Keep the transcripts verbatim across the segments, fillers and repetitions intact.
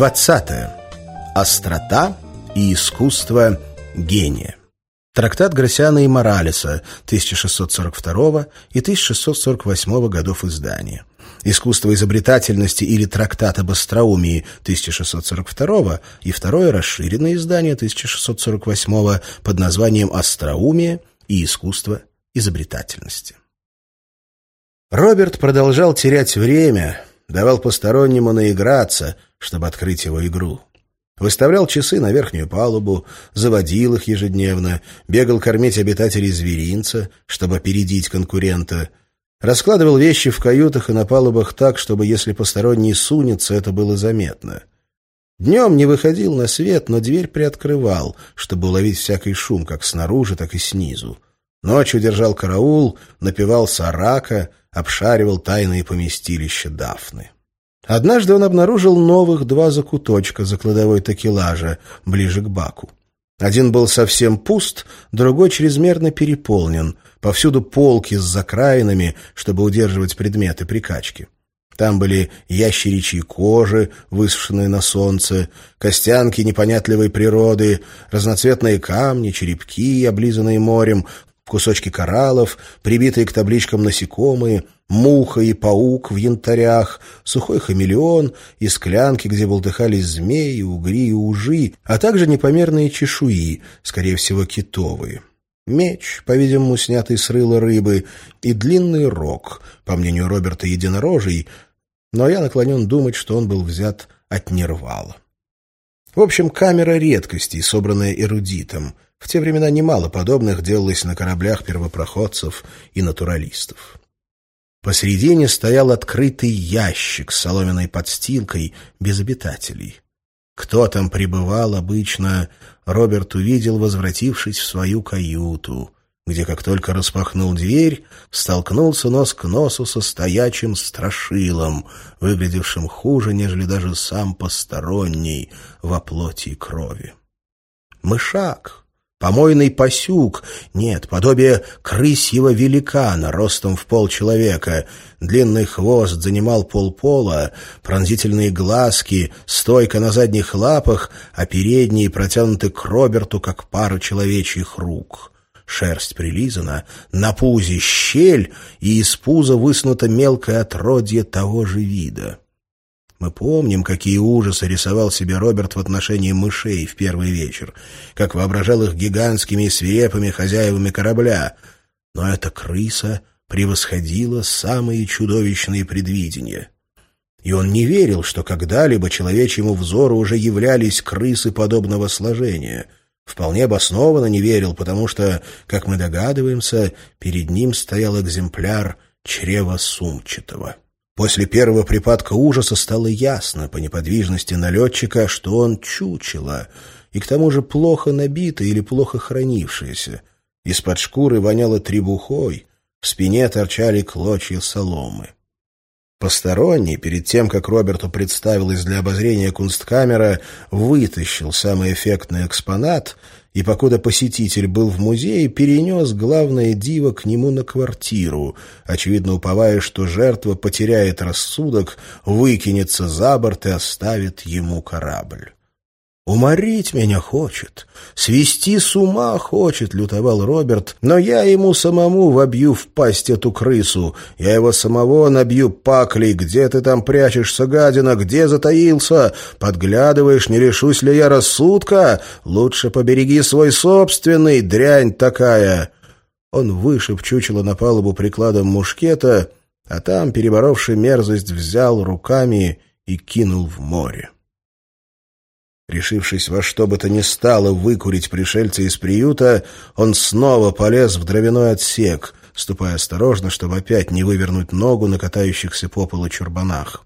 двадцатое. Острота и искусство гения. Трактат Гросиана и Моралеса тысяча шестьсот сорок второго и тысяча шестьсот сорок восьмого годов издания. Искусство изобретательности или трактат об остроумии тысяча шестьсот сорок второго и второе расширенное издание тысяча шестьсот сорок восьмого под названием «Остроумие и искусство изобретательности». Роберт продолжал терять время, давал постороннему наиграться, чтобы открыть его игру. Выставлял часы на верхнюю палубу, заводил их ежедневно, бегал кормить обитателей зверинца, чтобы опередить конкурента, раскладывал вещи в каютах и на палубах так, чтобы, если посторонний сунется, это было заметно. Днем не выходил на свет, но дверь приоткрывал, чтобы уловить всякий шум, как снаружи, так и снизу. Ночью держал караул, напевал сарака, обшаривал тайные поместилища Дафны. Однажды он обнаружил новых два закуточка за кладовой такелажа, ближе к баку. Один был совсем пуст, другой чрезмерно переполнен, повсюду полки с закраинами, чтобы удерживать предметы при качке. Там были ящеричьи кожи, высушенные на солнце, костянки непонятливой природы, разноцветные камни, черепки, облизанные морем, кусочки кораллов, прибитые к табличкам насекомые, муха и паук в янтарях, сухой хамелеон и склянки, где болтыхались змеи, угри и ужи, а также непомерные чешуи, скорее всего, китовые. Меч, по-видимому, снятый с рыла рыбы, и длинный рог, по мнению Роберта, единорожий, но я наклонен думать, что он был взят от Нервала. В общем, камера редкостей, собранная эрудитом. В те времена немало подобных делалось на кораблях первопроходцев и натуралистов. Посредине стоял открытый ящик с соломенной подстилкой, без обитателей. Кто там пребывал обычно, Роберт увидел, возвратившись в свою каюту, где, как только распахнул дверь, столкнулся нос к носу со стоячим страшилом, выглядевшим хуже, нежели даже сам посторонний во плоти и крови. Мышак, помойный пасюк, нет, подобие крысьего великана, ростом в полчеловека. Длинный хвост занимал полпола, пронзительные глазки, стойка на задних лапах, а передние протянуты к Роберту, как пара человечьих рук. Шерсть прилизана, на пузе щель, и из пуза высунуто мелкое отродье того же вида. Мы помним, какие ужасы рисовал себе Роберт в отношении мышей в первый вечер, как воображал их гигантскими и свирепыми хозяевами корабля. Но эта крыса превосходила самые чудовищные предвидения. И он не верил, что когда-либо человечьему взору уже являлись крысы подобного сложения. Вполне обоснованно не верил, потому что, как мы догадываемся, перед ним стоял экземпляр чрева сумчатого. После первого припадка ужаса стало ясно по неподвижности налетчика, что он чучело, и к тому же плохо набитое или плохо хранившееся. Из-под шкуры воняло требухой, в спине торчали клочья соломы. Посторонний, перед тем, как Роберту представилась для обозрения кунсткамера, вытащил самый эффектный экспонат и, покуда посетитель был в музее, перенес главное диво к нему на квартиру, очевидно уповая, что жертва потеряет рассудок, выкинется за борт и оставит ему корабль. «Уморить меня хочет, свести с ума хочет», — лютовал Роберт, «но я ему самому вобью в пасть эту крысу, я его самого набью паклей, где ты там прячешься, гадина, где затаился, подглядываешь, не лишусь ли я рассудка, лучше побереги свой собственный, дрянь такая». Он вышиб чучело на палубу прикладом мушкета, а там, переборовший мерзость, взял руками и кинул в море. Решившись во что бы то ни стало выкурить пришельца из приюта, он снова полез в дровяной отсек, ступая осторожно, чтобы опять не вывернуть ногу на катающихся по полу чурбанах.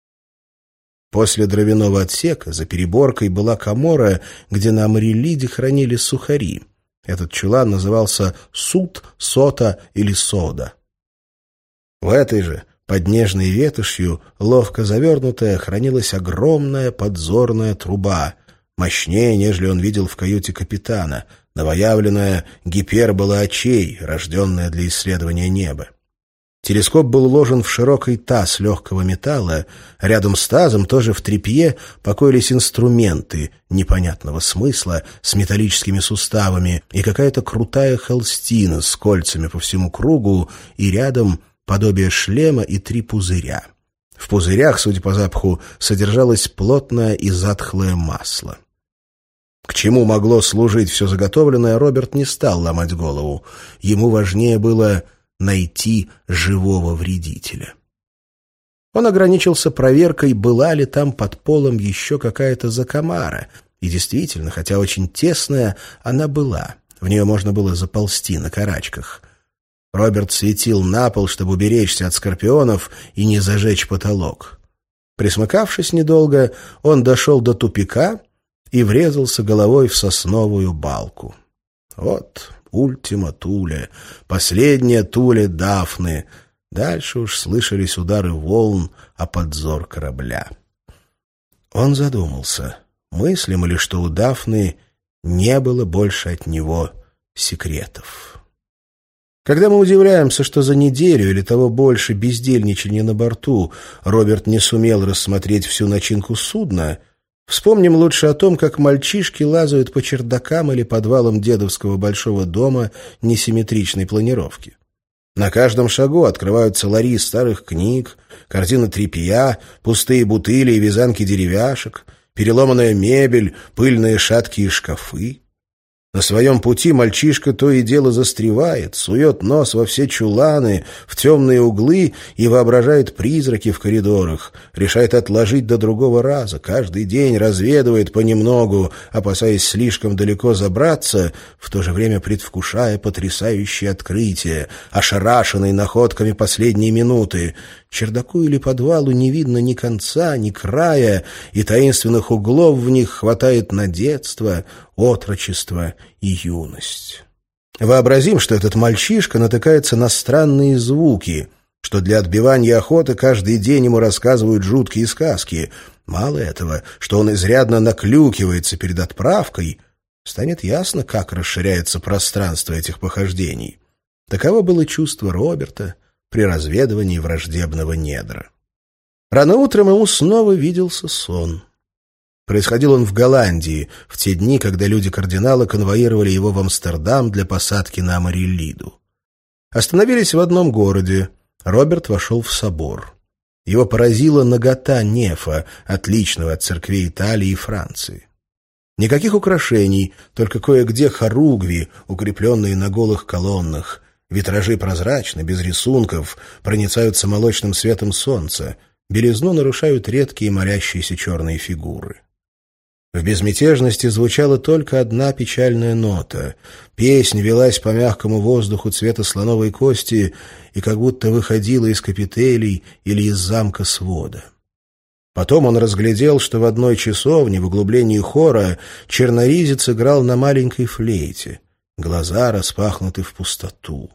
После дровяного отсека за переборкой была камора, где на Амарилиде хранили сухари. Этот чулан назывался «суд», «сота» или «сода». В этой же, под нежной ветошью, ловко завернутая, хранилась огромная подзорная труба, мощнее, нежели он видел в каюте капитана, новоявленная гипербола очей, рожденная для исследования неба. Телескоп был уложен в широкий таз легкого металла, рядом с тазом, тоже в тряпье, покоились инструменты непонятного смысла с металлическими суставами и какая-то крутая холстина с кольцами по всему кругу, и рядом подобие шлема и три пузыря. В пузырях, судя по запаху, содержалось плотное и затхлое масло. К чему могло служить все заготовленное, Роберт не стал ломать голову. Ему важнее было найти живого вредителя. Он ограничился проверкой, была ли там под полом еще какая-то закомара. И действительно, хотя очень тесная, она была. В нее можно было заползти на карачках. Роберт светил на пол, чтобы уберечься от скорпионов и не зажечь потолок. Присмыкавшись недолго, он дошел до тупика и врезался головой в сосновую балку. Вот ультима Туле, последняя Туле Дафны. Дальше уж слышались удары волн о подзор корабля. Он задумался, мыслимо ли, что у Дафны не было больше от него секретов. Когда мы удивляемся, что за неделю или того больше бездельничания на борту Роберт не сумел рассмотреть всю начинку судна, вспомним лучше о том, как мальчишки лазают по чердакам или подвалам дедовского большого дома несимметричной планировки. На каждом шагу открываются лари старых книг, корзины тряпья, пустые бутыли и вязанки деревяшек, переломанная мебель, пыльные шаткие шкафы. На своем пути мальчишка то и дело застревает, сует нос во все чуланы, в темные углы и воображает призраки в коридорах, решает отложить до другого раза, каждый день разведывает понемногу, опасаясь слишком далеко забраться, в то же время предвкушая потрясающее открытие, ошарашенный находками последней минуты. Чердаку или подвалу не видно ни конца, ни края, и таинственных углов в них хватает на детство, отрочество и юность. Вообразим, что этот мальчишка натыкается на странные звуки, что для отбивания охоты каждый день ему рассказывают жуткие сказки. Мало этого, что он изрядно наклюкивается перед отправкой, станет ясно, как расширяется пространство этих похождений. Таково было чувство Роберта при разведывании враждебного недра. Рано утром ему снова виделся сон. Происходил он в Голландии, в те дни, когда люди кардинала конвоировали его в Амстердам для посадки на Амариллиду. Остановились в одном городе. Роберт вошел в собор. Его поразила нагота нефа, отличного от церквей Италии и Франции. Никаких украшений, только кое-где хоругви, укрепленные на голых колоннах. Витражи прозрачны, без рисунков, проницаются молочным светом солнца. Белизну нарушают редкие молящиеся черные фигуры. В безмятежности звучала только одна печальная нота. Песнь велась по мягкому воздуху цвета слоновой кости и как будто выходила из капителей или из замка свода. Потом он разглядел, что в одной часовне в углублении хора черноризец играл на маленькой флейте. Глаза распахнуты в пустоту.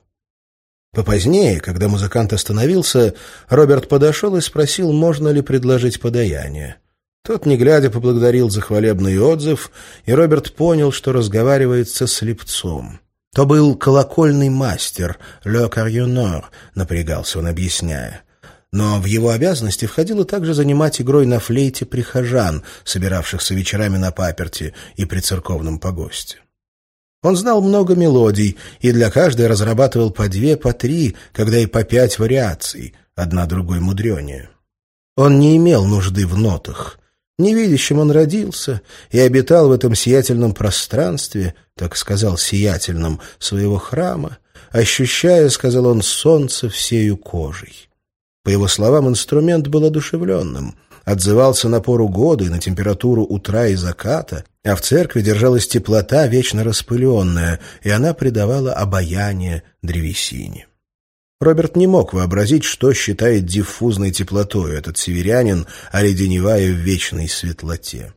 Попозднее, когда музыкант остановился, Роберт подошел и спросил, можно ли предложить подаяние. Тот, не глядя, поблагодарил за хвалебный отзыв, и Роберт понял, что разговаривает со слепцом. То был колокольный мастер, «le carillonneur», напрягался он, объясняя. Но в его обязанности входило также занимать игрой на флейте прихожан, собиравшихся вечерами на паперти и при церковном погосте. Он знал много мелодий, и для каждой разрабатывал по две, по три, когда и по пять вариаций, одна другой мудренее. Он не имел нужды в нотах. Невидящим он родился и обитал в этом сиятельном пространстве, так сказал сиятельном, своего храма, ощущая, сказал он, солнце всею кожей. По его словам, инструмент был одушевленным, отзывался на пору года и на температуру утра и заката, а в церкви держалась теплота, вечно распыленная, и она придавала обаяние древесине. Роберт не мог вообразить, что считает диффузной теплотой этот северянин, оледеневая в вечной светлоте.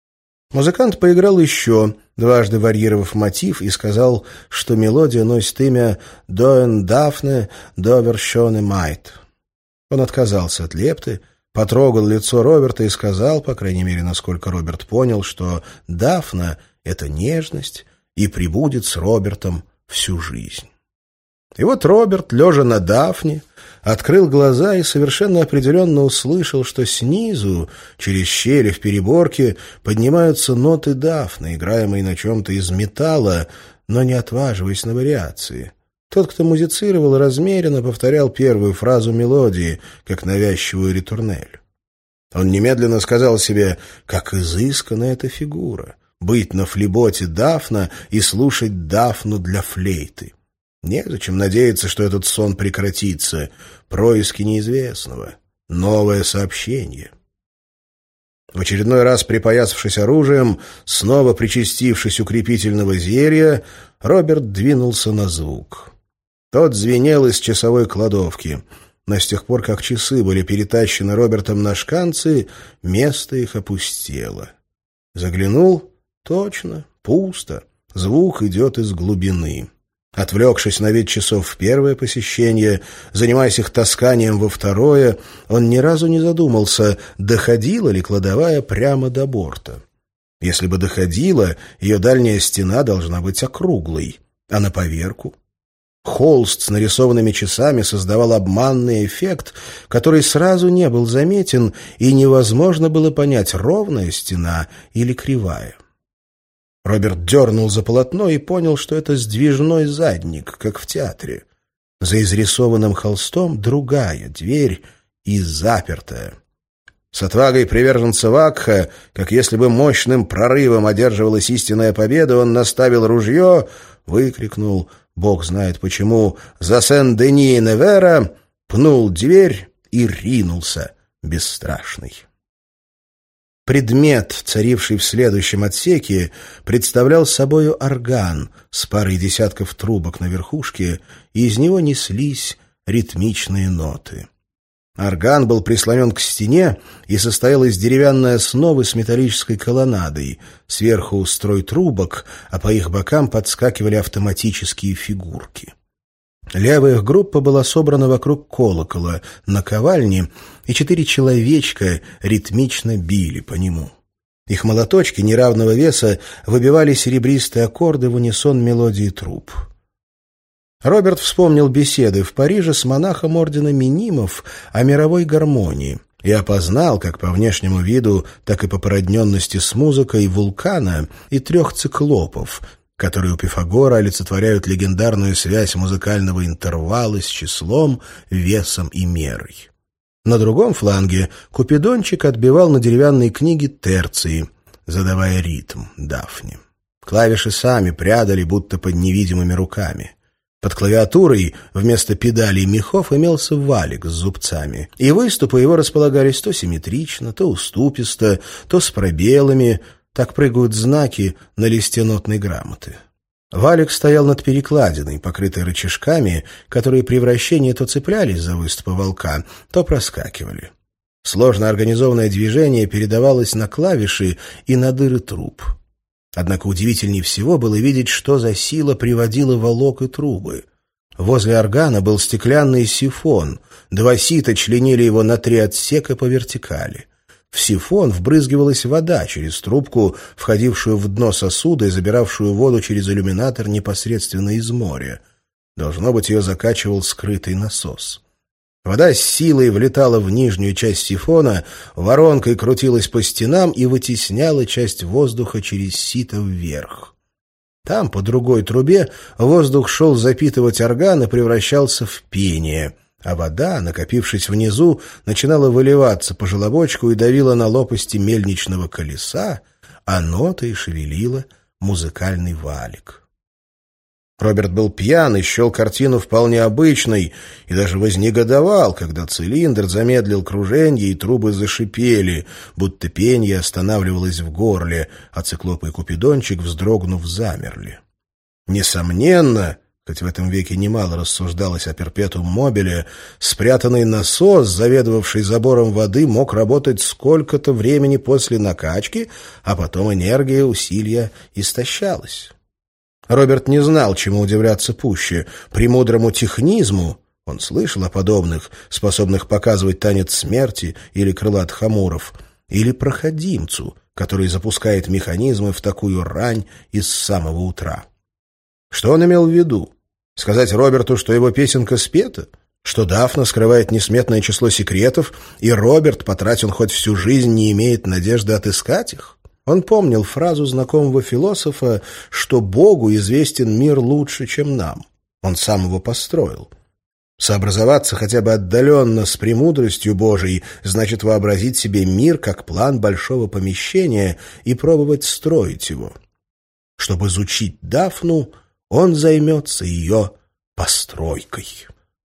Музыкант поиграл еще, дважды варьировав мотив, и сказал, что мелодия носит имя «Доэн Дафне Довершоне Майт». Он отказался от лепты, потрогал лицо Роберта и сказал, по крайней мере, насколько Роберт понял, что Дафна — это нежность и пребудет с Робертом всю жизнь. И вот Роберт, лежа на Дафне, открыл глаза и совершенно определенно услышал, что снизу, через щели в переборке, поднимаются ноты Дафны, играемые на чем-то из металла, но не отваживаясь на вариации. Тот, кто музицировал, размеренно повторял первую фразу мелодии, как навязчивую ритурнель. Он немедленно сказал себе, как изысканна эта фигура — быть на флейботе Дафна и слушать Дафну для флейты. Незачем надеяться, что этот сон прекратится. Происки неизвестного. Новое сообщение. В очередной раз припоясавшись оружием, снова причастившись укрепительного зелья, Роберт двинулся на звук. Тот звенел из часовой кладовки. Но с тех пор, как часы были перетащены Робертом на шканцы, место их опустело. Заглянул — точно, пусто. Звук идет из глубины. Отвлекшись на вид часов в первое посещение, занимаясь их тасканием во второе, он ни разу не задумался, доходила ли кладовая прямо до борта. Если бы доходила, ее дальняя стена должна быть округлой, а на поверку. Холст с нарисованными часами создавал обманный эффект, который сразу не был заметен, и невозможно было понять, ровная стена или кривая. Роберт дернул за полотно и понял, что это сдвижной задник, как в театре. За изрисованным холстом другая дверь и запертая. С отвагой приверженца Вакха, как если бы мощным прорывом одерживалась истинная победа, он наставил ружье, выкрикнул, бог знает почему, «За Сен-Дени и Невера!», пнул дверь и ринулся, бесстрашный. Предмет, царивший в следующем отсеке, представлял собою орган с парой десятков трубок на верхушке, и из него неслись ритмичные ноты. Орган был прислонен к стене и состоял из деревянной основы с металлической колоннадой, сверху строй трубок, а по их бокам подскакивали автоматические фигурки. Левая их группа была собрана вокруг колокола, наковальни, и четыре человечка ритмично били по нему. Их молоточки неравного веса выбивали серебристые аккорды в унисон мелодии труб. Роберт вспомнил беседы в Париже с монахом ордена Минимов о мировой гармонии и опознал, как по внешнему виду, так и по породненности с музыкой, вулкана и трех циклопов, которые у Пифагора олицетворяют легендарную связь музыкального интервала с числом, весом и мерой. На другом фланге Купидончик отбивал на деревянной книге терции, задавая ритм Дафне. Клавиши сами прядали, будто под невидимыми руками. Под клавиатурой вместо педалей и мехов имелся валик с зубцами, и выступы его располагались то симметрично, то уступисто, то с пробелами. Так прыгают знаки на листе нотной грамоты. Валик стоял над перекладиной, покрытой рычажками, которые при вращении то цеплялись за выступы волка, то проскакивали. Сложно организованное движение передавалось на клавиши и на дыры труб. Однако удивительнее всего было видеть, что за сила приводила волок и трубы. Возле органа был стеклянный сифон, два сита членили его на три отсека по вертикали. В сифон вбрызгивалась вода через трубку, входившую в дно сосуда и забиравшую воду через иллюминатор непосредственно из моря. Должно быть, ее закачивал скрытый насос. Вода с силой влетала в нижнюю часть сифона, воронкой крутилась по стенам и вытесняла часть воздуха через сито вверх. Там, по другой трубе, воздух шел запитывать орган и превращался в пение, а вода, накопившись внизу, начинала выливаться по желобочку и давила на лопасти мельничного колеса, а нотой шевелила музыкальный валик. Роберт был пьян и счел картину вполне обычной и даже вознегодовал, когда цилиндр замедлил круженье и трубы зашипели, будто пенье останавливалось в горле, а циклоп и Купидончик, вздрогнув, замерли. Несомненно, хоть в этом веке немало рассуждалось о перпетум мобиле, спрятанный насос, заведовавший забором воды, мог работать сколько-то времени после накачки, а потом энергия усилия истощалась. Роберт не знал, чему удивляться пуще — премудрому технизму, он слышал о подобных, способных показывать танец смерти или крылатых амуров, или проходимцу, который запускает механизмы в такую рань и с самого утра. Что он имел в виду? Сказать Роберту, что его песенка спета? Что Дафна скрывает несметное число секретов, и Роберт, потратив он хоть всю жизнь, не имеет надежды отыскать их? Он помнил фразу знакомого философа, что Богу известен мир лучше, чем нам. Он сам его построил. Сообразоваться хотя бы отдаленно с премудростью Божией значит вообразить себе мир как план большого помещения и пробовать строить его. Чтобы изучить Дафну, он займется ее постройкой.